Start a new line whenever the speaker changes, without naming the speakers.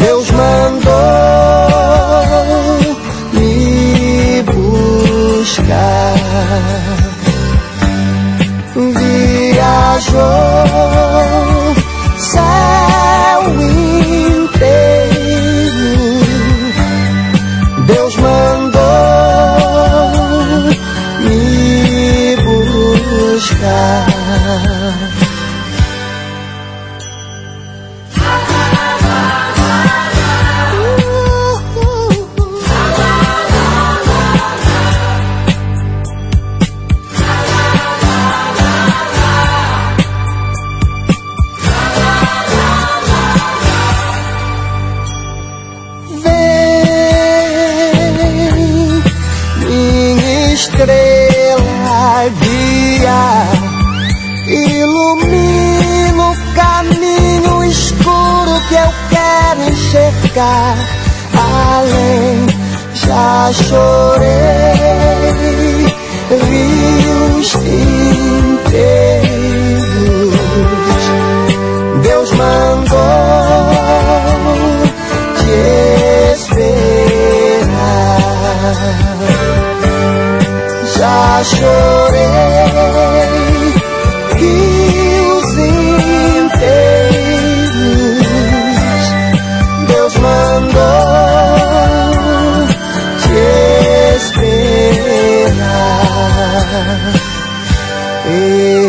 Deus mandou me buscar. Viajou céu inteiro. Deus mandou me buscar. Estrela guia, ilumina o caminho escuro que eu quero enxergar. Além, já chorei rios inteiros. Deus mandou te esperar. Já chorei rios inteiros. Deus mandou te esperar.